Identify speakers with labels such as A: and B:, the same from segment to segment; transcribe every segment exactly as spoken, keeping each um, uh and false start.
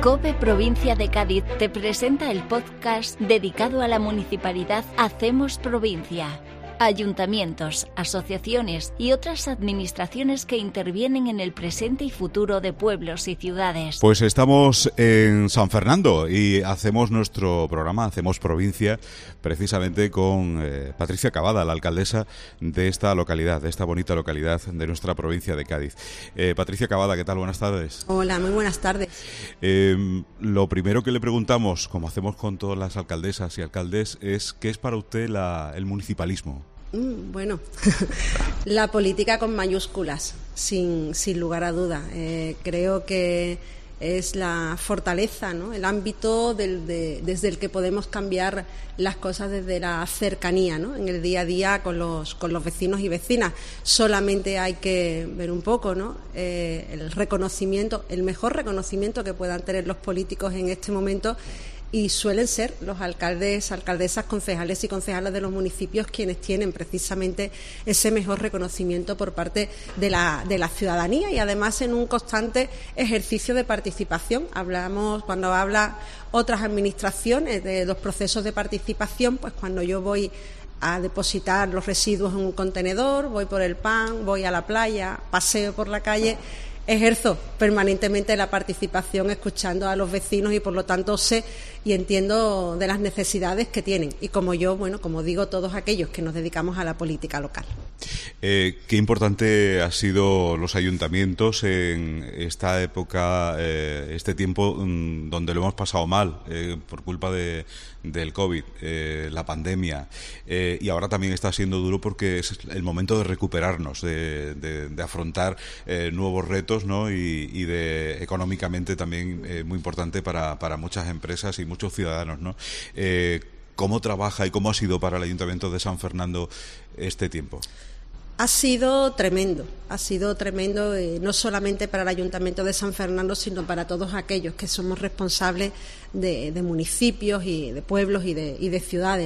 A: COPE Provincia de Cádiz te presenta el podcast dedicado a la municipalidad Hacemos Provincia. Ayuntamientos, asociaciones y otras administraciones que intervienen en el presente y futuro de pueblos y ciudades.
B: Pues estamos en San Fernando y hacemos nuestro programa, Hacemos Provincia, precisamente con eh, Patricia Cavada, la alcaldesa de esta localidad, de esta bonita localidad de nuestra provincia de Cádiz. Eh, Patricia Cavada, ¿qué tal? Buenas tardes.
C: Hola, muy buenas tardes.
B: Eh, lo primero que le preguntamos, como hacemos con todas las alcaldesas y alcaldes, es ¿qué es para usted la, el municipalismo?
C: Bueno, la política con mayúsculas, sin, sin lugar a duda. Eh, creo que es la fortaleza, ¿no? El ámbito del, de, desde el que podemos cambiar las cosas desde la cercanía, ¿no? En el día a día con los, con los vecinos y vecinas. Solamente hay que ver un poco, ¿no? Eh, el reconocimiento, el mejor reconocimiento que puedan tener los políticos en este momento. Y suelen ser los alcaldes, alcaldesas, concejales y concejales de los municipios quienes tienen precisamente ese mejor reconocimiento por parte de la, de la ciudadanía y además en un constante ejercicio de participación. Hablamos, cuando habla otras administraciones de los procesos de participación, pues cuando yo voy a depositar los residuos en un contenedor, voy por el pan, voy a la playa, paseo por la calle, ejerzo permanentemente la participación escuchando a los vecinos y por lo tanto sé y entiendo de las necesidades que tienen y como yo, bueno, como digo, todos aquellos que nos dedicamos a la política local.
B: Eh, qué importante ha sido los ayuntamientos en esta época, eh, este tiempo mmm, donde lo hemos pasado mal eh, por culpa de, del COVID, eh, la pandemia, eh, y ahora también está siendo duro porque es el momento de recuperarnos, de, de, de afrontar eh, nuevos retos, ¿no? y, y de económicamente también eh, muy importante para, para muchas empresas y muchos ciudadanos, ¿no? Eh, ¿Cómo trabaja y cómo ha sido para el Ayuntamiento de San Fernando este tiempo?
C: Ha sido tremendo, ha sido tremendo eh, no solamente para el Ayuntamiento de San Fernando, sino para todos aquellos que somos responsables de, de municipios y de pueblos y de, y de ciudades.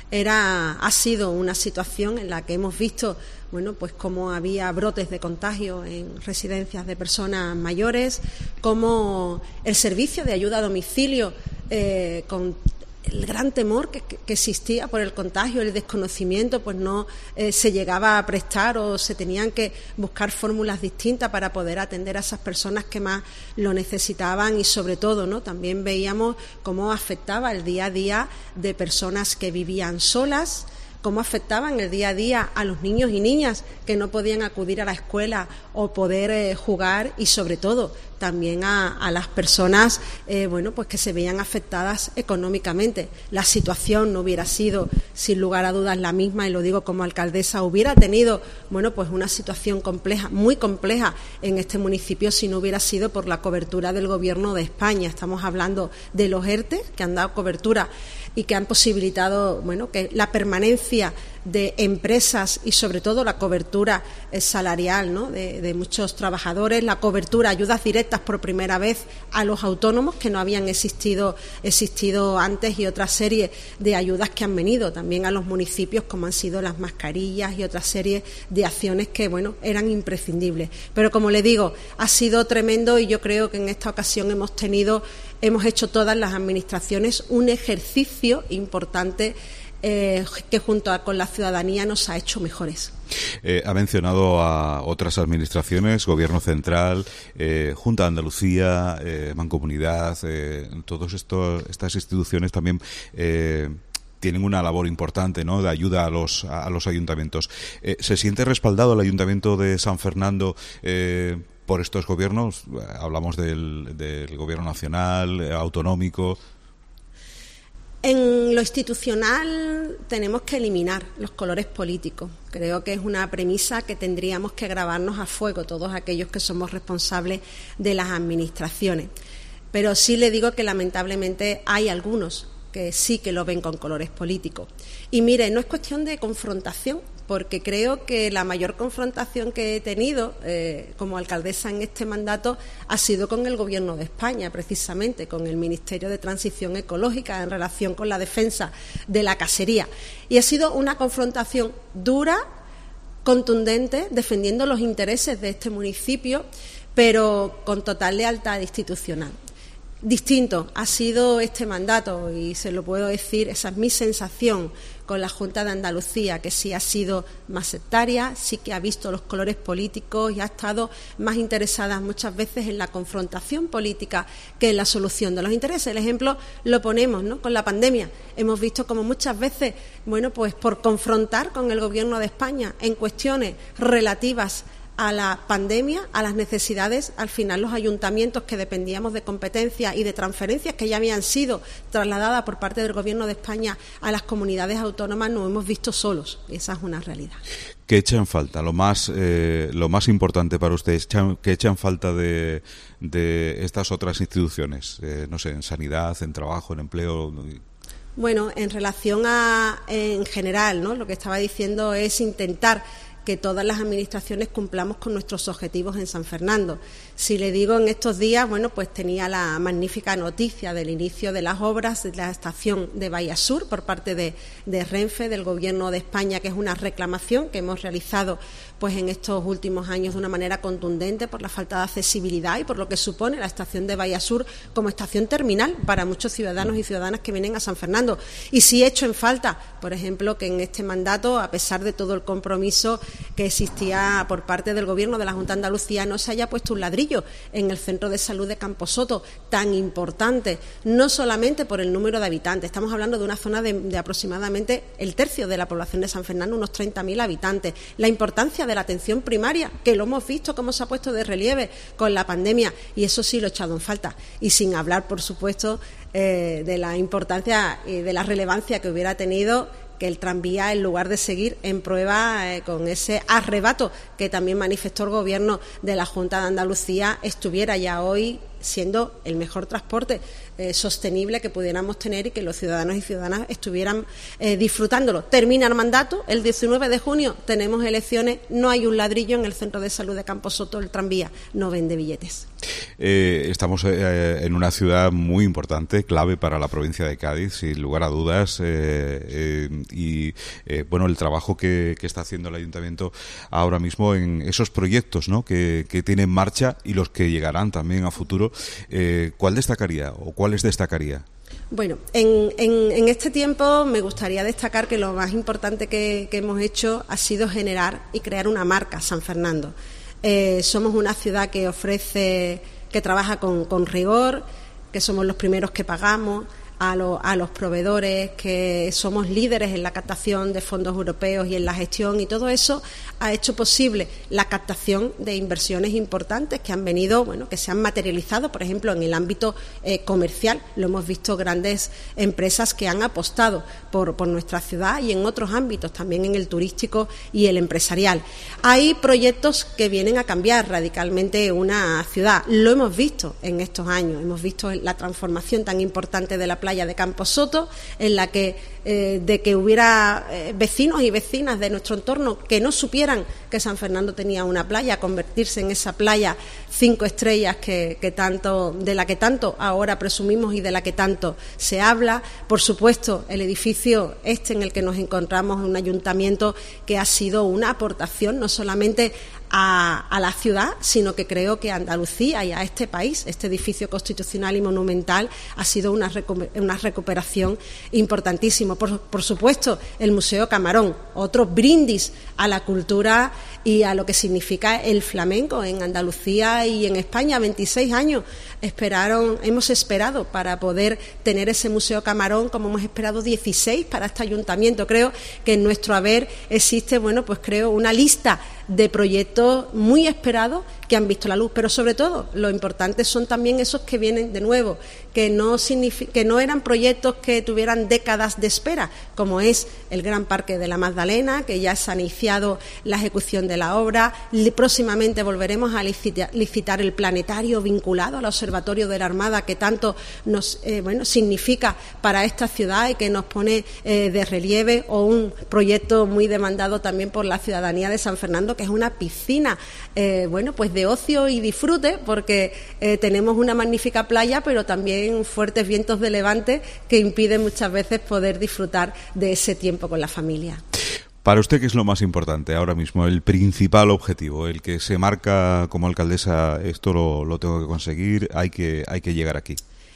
C: Era, ha sido una situación en la que hemos visto, bueno, pues cómo había brotes de contagio en residencias de personas mayores, cómo el servicio de ayuda a domicilio eh, con el gran temor que, que existía por el contagio, el desconocimiento, pues no eh, se llegaba a prestar o se tenían que buscar fórmulas distintas para poder atender a esas personas que más lo necesitaban y sobre todo, ¿no? También veíamos cómo afectaba el día a día de personas que vivían solas, cómo afectaban el día a día a los niños y niñas que no podían acudir a la escuela o poder eh, jugar y sobre todo también a, a las personas eh, bueno, pues que se veían afectadas económicamente. La situación no hubiera sido sin lugar a dudas la misma y lo digo como alcaldesa, hubiera tenido bueno, pues una situación compleja, muy compleja en este municipio si no hubiera sido por la cobertura del Gobierno de España. Estamos hablando de los ERTE que han dado cobertura y que han posibilitado bueno, que la permanencia de empresas y sobre todo la cobertura eh, salarial, ¿no? de, de muchos trabajadores, la cobertura, ayudas directas por primera vez a los autónomos que no habían existido, existido antes y otra serie de ayudas que han venido también a los municipios como han sido las mascarillas y otra serie de acciones que bueno, eran imprescindibles. Pero como le digo, ha sido tremendo y yo creo que en esta ocasión hemos tenido, hemos hecho todas las administraciones un ejercicio importante Eh, que junto a, con la ciudadanía nos ha hecho mejores.
B: Eh, ha mencionado a otras administraciones, Gobierno Central, eh, Junta de Andalucía, eh, Mancomunidad, eh, todas estas instituciones también eh, tienen una labor importante, ¿no? De ayuda a los, a, a los ayuntamientos. Eh, ¿Se siente respaldado el Ayuntamiento de San Fernando eh, por estos gobiernos? Hablamos del, del Gobierno nacional, eh, autonómico.
C: En lo institucional tenemos que eliminar los colores políticos. Creo que es una premisa que tendríamos que grabarnos a fuego todos aquellos que somos responsables de las administraciones. Pero sí le digo que lamentablemente hay algunos que sí que lo ven con colores políticos. Y mire, no es cuestión de confrontación, porque creo que la mayor confrontación que he tenido eh, como alcaldesa en este mandato ha sido con el Gobierno de España, precisamente con el Ministerio de Transición Ecológica en relación con la defensa de la casería. Y ha sido una confrontación dura, contundente, defendiendo los intereses de este municipio, pero con total lealtad institucional. Distinto ha sido este mandato, y se lo puedo decir, esa es mi sensación con la Junta de Andalucía, que sí ha sido más sectaria, sí que ha visto los colores políticos y ha estado más interesada muchas veces en la confrontación política que en la solución de los intereses. El ejemplo lo ponemos, ¿no?, con la pandemia. Hemos visto como muchas veces, bueno, pues por confrontar con el Gobierno de España en cuestiones relativas a la pandemia, a las necesidades, al final los ayuntamientos que dependíamos de competencias y de transferencias que ya habían sido trasladadas por parte del Gobierno de España a las comunidades autónomas, nos hemos visto solos. Esa es una realidad.
B: ¿Qué echan falta? Lo más eh, lo más importante para ustedes, ¿qué echan falta de, de estas otras instituciones? Eh, no sé, en sanidad, en trabajo, en empleo.
C: Bueno, en relación a, en general, ¿no?, lo que estaba diciendo es intentar que todas las administraciones cumplamos con nuestros objetivos en San Fernando. Si le digo en estos días, bueno, pues tenía la magnífica noticia del inicio de las obras de la estación de Bahía Sur por parte de, de Renfe, del Gobierno de España, que es una reclamación que hemos realizado pues en estos últimos años de una manera contundente por la falta de accesibilidad y por lo que supone la estación de Bahía Sur como estación terminal para muchos ciudadanos y ciudadanas que vienen a San Fernando. Y sí he hecho en falta, por ejemplo, que en este mandato, a pesar de todo el compromiso que existía por parte del Gobierno de la Junta de Andalucía, no se haya puesto un ladrillo en el centro de salud de Camposoto, tan importante, no solamente por el número de habitantes. Estamos hablando de una zona de, de aproximadamente el tercio de la población de San Fernando, unos treinta mil habitantes. La importancia de la atención primaria, que lo hemos visto cómo se ha puesto de relieve con la pandemia, y eso sí lo he echado en falta. Y sin hablar, por supuesto, eh, de la importancia y de la relevancia que hubiera tenido que el tranvía, en lugar de seguir en prueba eh, con ese arrebato que también manifestó el Gobierno de la Junta de Andalucía, estuviera ya hoy siendo el mejor transporte eh, sostenible que pudiéramos tener y que los ciudadanos y ciudadanas estuvieran eh, disfrutándolo. Termina el mandato, el diecinueve de junio tenemos elecciones, no hay un ladrillo en el centro de salud de Camposoto, el tranvía no vende billetes.
B: Eh, estamos eh, en una ciudad muy importante, clave para la provincia de Cádiz, sin lugar a dudas, eh, eh, y eh, bueno, el trabajo que, que está haciendo el Ayuntamiento ahora mismo en esos proyectos, ¿no?, que, que tiene en marcha y los que llegarán también a futuro. Eh, ¿Cuál destacaría o cuáles destacaría?
C: Bueno, en, en, en este tiempo me gustaría destacar que lo más importante que, que hemos hecho ha sido generar y crear una marca San Fernando. Eh, somos una ciudad que ofrece, que trabaja con, con rigor, que somos los primeros que pagamos a, lo, a los proveedores, que somos líderes en la captación de fondos europeos y en la gestión, y todo eso ha hecho posible la captación de inversiones importantes que han venido, bueno, que se han materializado, por ejemplo, en el ámbito eh, comercial. Lo hemos visto, grandes empresas que han apostado por, por nuestra ciudad, y en otros ámbitos, también en el turístico y el empresarial. Hay proyectos que vienen a cambiar radicalmente una ciudad. Lo hemos visto en estos años. Hemos visto la transformación tan importante de la playa de Camposoto, en la que eh, de que hubiera eh, vecinos y vecinas de nuestro entorno que no supieran que San Fernando tenía una playa, convertirse en esa playa cinco estrellas que, que tanto, de la que tanto ahora presumimos y de la que tanto se habla. Por supuesto, el edificio este en el que nos encontramos es un ayuntamiento que ha sido una aportación no solamente A, a la ciudad, sino que creo que a Andalucía y a este país, este edificio constitucional y monumental, ha sido una, recu- una recuperación importantísima. Por, por supuesto, el Museo Camarón, otro brindis a la cultura y a lo que significa el flamenco en Andalucía y en España. veintiséis años esperaron, hemos esperado para poder tener ese Museo Camarón, como hemos esperado dieciséis para este ayuntamiento. Creo que en nuestro haber existe, bueno, pues creo una lista de proyectos muy esperados que han visto la luz, pero sobre todo lo importante son también esos que vienen de nuevo, que no signific- que no eran proyectos que tuvieran décadas de espera, como es el Gran Parque de la Magdalena, que ya se ha iniciado la ejecución de la obra. Próximamente volveremos a licita- licitar el planetario vinculado al Observatorio de la Armada, que tanto nos eh, bueno significa para esta ciudad y que nos pone eh, de relieve, o un proyecto muy demandado también por la ciudadanía de San Fernando, que es una piscina eh, bueno pues de ocio y disfrute, porque eh, tenemos una magnífica playa, pero también fuertes vientos de levante que impiden muchas veces poder disfrutar de ese tiempo con la familia.
B: Para usted, ¿qué es lo más importante ahora mismo? El principal objetivo, el que se marca como alcaldesa, esto lo, lo tengo que conseguir, hay que, hay que llegar aquí.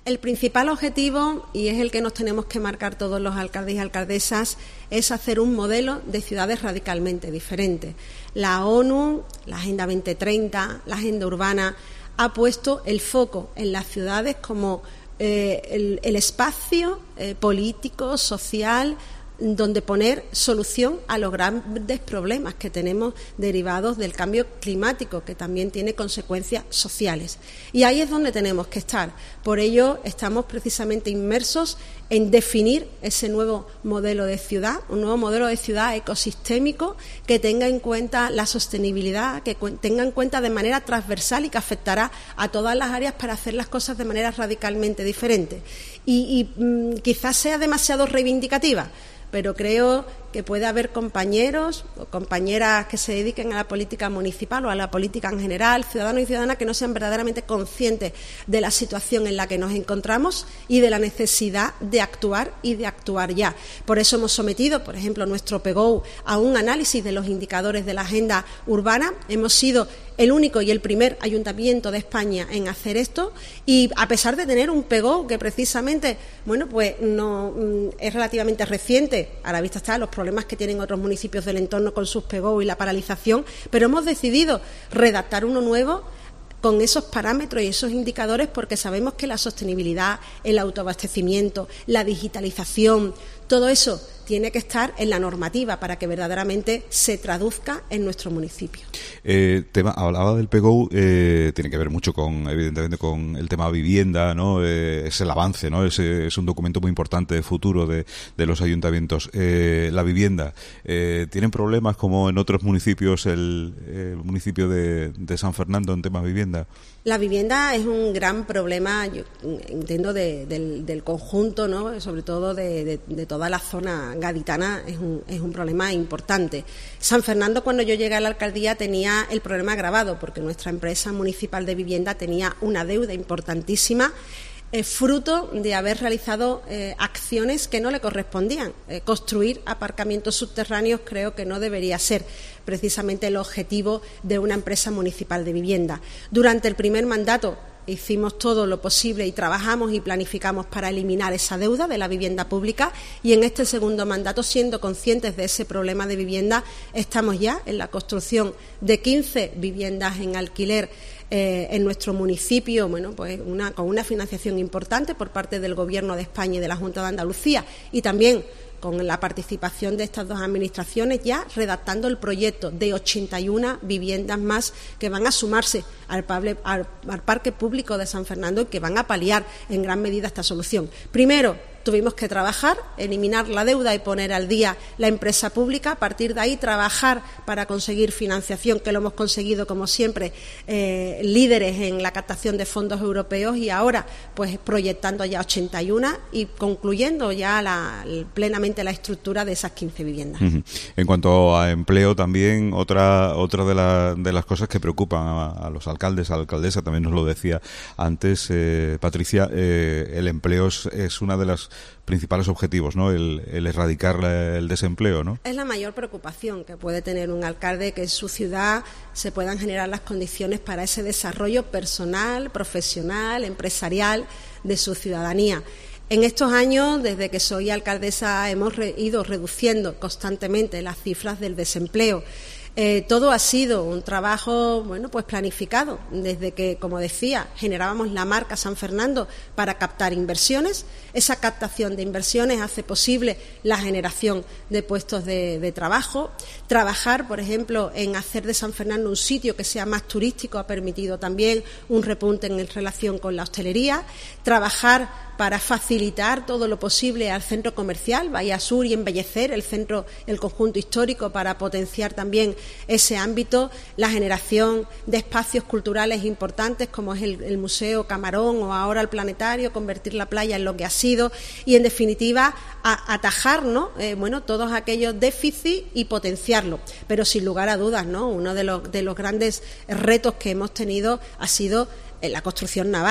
C: El principal objetivo, y es el que nos tenemos que marcar todos los alcaldes y alcaldesas, es hacer un modelo de ciudades radicalmente diferente. La ONU, la Agenda veinte treinta, la Agenda Urbana, ha puesto el foco en las ciudades como eh, el, el espacio eh, político, social, donde poner solución a los grandes problemas que tenemos derivados del cambio climático, que también tiene consecuencias sociales. Y ahí es donde tenemos que estar. Por ello, estamos precisamente inmersos en definir ese nuevo modelo de ciudad, un nuevo modelo de ciudad ecosistémico que tenga en cuenta la sostenibilidad, que tenga en cuenta de manera transversal y que afectará a todas las áreas para hacer las cosas de manera radicalmente diferente. Y, y mmm, quizás sea demasiado reivindicativa, pero creo que puede haber compañeros o compañeras que se dediquen a la política municipal o a la política en general, ciudadanos y ciudadanas que no sean verdaderamente conscientes de la situación en la que nos encontramos y de la necesidad de actuar y de actuar ya. Por eso hemos sometido, por ejemplo, nuestro P E G O U a un análisis de los indicadores de la agenda urbana. Hemos sido el único y el primer ayuntamiento de España en hacer esto, y a pesar de tener un P E G O U que precisamente, bueno, pues no es relativamente reciente, a la vista está los problemas que tienen otros municipios del entorno con sus P E G O U y la paralización, pero hemos decidido redactar uno nuevo con esos parámetros y esos indicadores, porque sabemos que la sostenibilidad, el autoabastecimiento, la digitalización, todo eso tiene que estar en la normativa para que verdaderamente se traduzca en nuestro municipio.
B: Eh, tema, hablaba del P E G O U, eh, tiene que ver mucho con, evidentemente, con el tema vivienda, ¿no? Eh, es el avance, ¿no? Es, es un documento muy importante de futuro de, de los ayuntamientos. Eh, la vivienda, eh, ¿tienen problemas como en otros municipios, el, el municipio de, de San Fernando en temas de vivienda?
C: La vivienda es un gran problema, yo entiendo, de, del, del conjunto, ¿no? Sobre todo de, de, de toda la zona gaditana, es un, es un problema importante. San Fernando, cuando yo llegué a la alcaldía, tenía el problema agravado porque nuestra empresa municipal de vivienda tenía una deuda importantísima, eh, fruto de haber realizado eh, acciones que no le correspondían. Eh, construir aparcamientos subterráneos creo que no debería ser precisamente el objetivo de una empresa municipal de vivienda. Durante el primer mandato hicimos todo lo posible y trabajamos y planificamos para eliminar esa deuda de la vivienda pública, y en este segundo mandato, siendo conscientes de ese problema de vivienda, estamos ya en la construcción de quince viviendas en alquiler eh, en nuestro municipio, bueno, pues una, con una financiación importante por parte del Gobierno de España y de la Junta de Andalucía, y también con la participación de estas dos administraciones, ya redactando el proyecto de ochenta y una viviendas más que van a sumarse al, pable, al, al parque público de San Fernando y que van a paliar en gran medida esta solución. Primero, tuvimos que trabajar, eliminar la deuda y poner al día la empresa pública. A partir de ahí, trabajar para conseguir financiación, que lo hemos conseguido, como siempre, eh, líderes en la captación de fondos europeos, y ahora pues proyectando ya ochenta y una y concluyendo ya la, plenamente la estructura de esas quince viviendas. Uh-huh.
B: En cuanto a empleo, también otra otra de, la, de las cosas que preocupan a, a los alcaldes, a la alcaldesa, también nos lo decía antes eh, Patricia, eh, el empleo es, es una de las principales objetivos, ¿no? El, el erradicar la, el desempleo, ¿no?
C: Es la mayor preocupación que puede tener un alcalde, que en su ciudad se puedan generar las condiciones para ese desarrollo personal, profesional, empresarial de su ciudadanía. En estos años, desde que soy alcaldesa, hemos re- ido reduciendo constantemente las cifras del desempleo. Eh, todo ha sido un trabajo, bueno, pues planificado, desde que, como decía, generábamos la marca San Fernando para captar inversiones. Esa captación de inversiones hace posible la generación de puestos de, de trabajo. Trabajar, por ejemplo, en hacer de San Fernando un sitio que sea más turístico ha permitido también un repunte en relación con la hostelería. Trabajar para facilitar todo lo posible al centro comercial Bahía Sur y embellecer el centro, el conjunto histórico, para potenciar también ese ámbito, la generación de espacios culturales importantes como es el, el Museo Camarón o ahora el Planetario, convertir la playa en lo que ha sido, y en definitiva a, atajar, ¿no? Eh, bueno, todos aquellos déficits y potenciarlo. Pero sin lugar a dudas, ¿no? Uno de los, de los grandes retos que hemos tenido ha sido la construcción naval.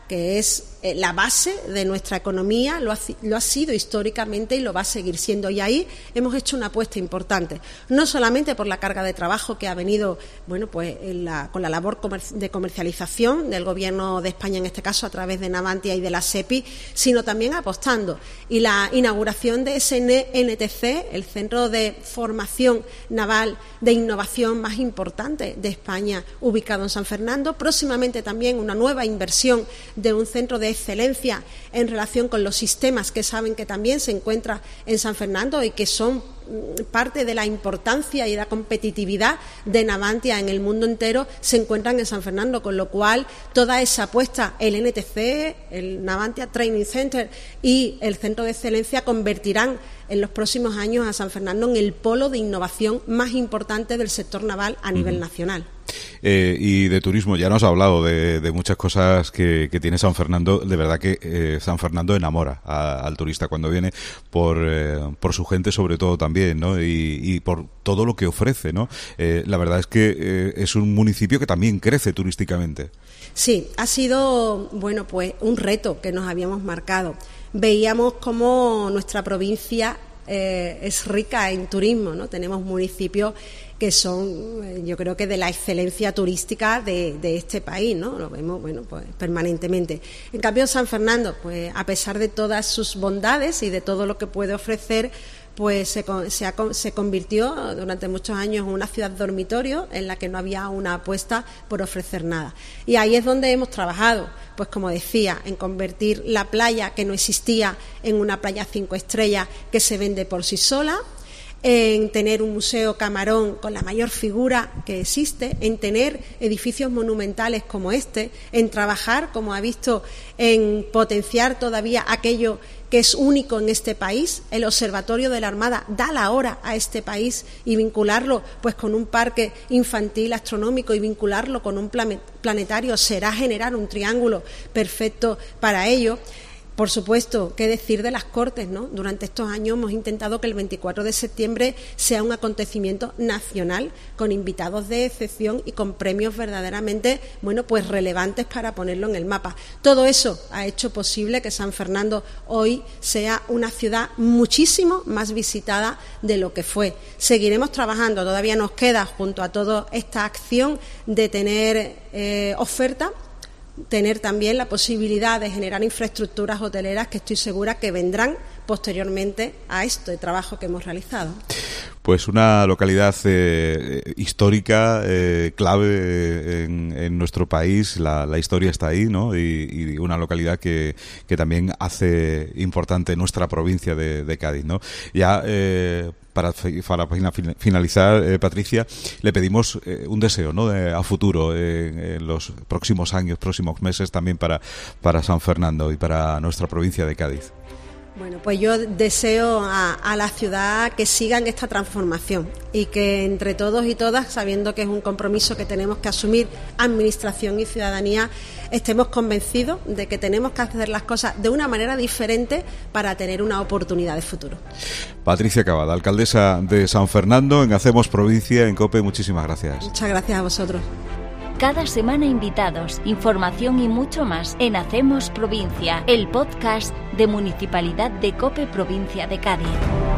C: que es eh, la base de nuestra economía, lo ha, lo ha sido históricamente y lo va a seguir siendo. Y ahí hemos hecho una apuesta importante, no solamente por la carga de trabajo que ha venido, bueno, pues en la, con la labor comer de comercialización del Gobierno de España, en este caso a través de Navantia y de la SEPI, sino también apostando. Y la inauguración de ese N T C, el Centro de Formación Naval de Innovación más importante de España, ubicado en San Fernando. Próximamente también una nueva inversión de un centro de excelencia en relación con los sistemas, que saben que también se encuentra en San Fernando y que son parte de la importancia y la competitividad de Navantia en el mundo entero, se encuentran en San Fernando, con lo cual toda esa apuesta, el N T C, el Navantia Training Center y el Centro de Excelencia convertirán en los próximos años a San Fernando en el polo de innovación más importante del sector naval a nivel uh-huh. nacional.
B: Eh, y de turismo, ya nos ha hablado de, de muchas cosas que, que tiene San Fernando. De verdad que eh, San Fernando enamora a, al turista cuando viene por, eh, por su gente, sobre todo también, ¿no? Y, y por todo lo que ofrece, ¿no? Eh, la verdad es que eh, es un municipio que también crece turísticamente.
C: Sí, ha sido, bueno, pues un reto que nos habíamos marcado. Veíamos cómo nuestra provincia eh, es rica en turismo, ¿no? Tenemos municipios que son, yo creo que de la excelencia turística de, de este país, ¿no? Lo vemos, bueno, pues permanentemente. En cambio, San Fernando, pues a pesar de todas sus bondades y de todo lo que puede ofrecer, pues se, se, ha, se convirtió durante muchos años en una ciudad dormitorio en la que no había una apuesta por ofrecer nada. Y ahí es donde hemos trabajado, pues como decía, en convertir la playa que no existía en una playa cinco estrellas que se vende por sí sola, en tener un museo camarón con la mayor figura que existe, en tener edificios monumentales como este, en trabajar, como ha visto, en potenciar todavía aquello que es único en este país. El Observatorio de la Armada da la hora a este país, y vincularlo pues con un parque infantil astronómico y vincularlo con un planetario será generar un triángulo perfecto para ello. Por supuesto, qué decir de las Cortes, ¿no? Durante estos años hemos intentado que el veinticuatro de septiembre sea un acontecimiento nacional, con invitados de excepción y con premios verdaderamente, bueno, pues relevantes para ponerlo en el mapa. Todo eso ha hecho posible que San Fernando hoy sea una ciudad muchísimo más visitada de lo que fue. Seguiremos trabajando, todavía nos queda, junto a toda esta acción, de tener eh, oferta, tener también la posibilidad de generar infraestructuras hoteleras que estoy segura que vendrán posteriormente a este trabajo que hemos realizado.
B: Pues una localidad eh, histórica, eh, clave en, en nuestro país. La, la historia está ahí, ¿no? Y, y una localidad que, que también hace importante nuestra provincia de, de Cádiz, ¿no? Ya eh, para, para finalizar, eh, Patricia, le pedimos eh, un deseo, ¿no? De, a futuro, eh, en los próximos años, próximos meses, también para, para San Fernando y para nuestra provincia de Cádiz.
C: Bueno, pues yo deseo a, a la ciudad que sigan esta transformación y que entre todos y todas, sabiendo que es un compromiso que tenemos que asumir Administración y ciudadanía, estemos convencidos de que tenemos que hacer las cosas de una manera diferente para tener una oportunidad de futuro.
B: Patricia Cavada, alcaldesa de San Fernando, en Hacemos Provincia, en COPE, muchísimas gracias.
C: Muchas gracias a vosotros.
A: Cada semana invitados, información y mucho más en Hacemos Provincia, el podcast de Municipalidad de COPE Provincia de Cádiz.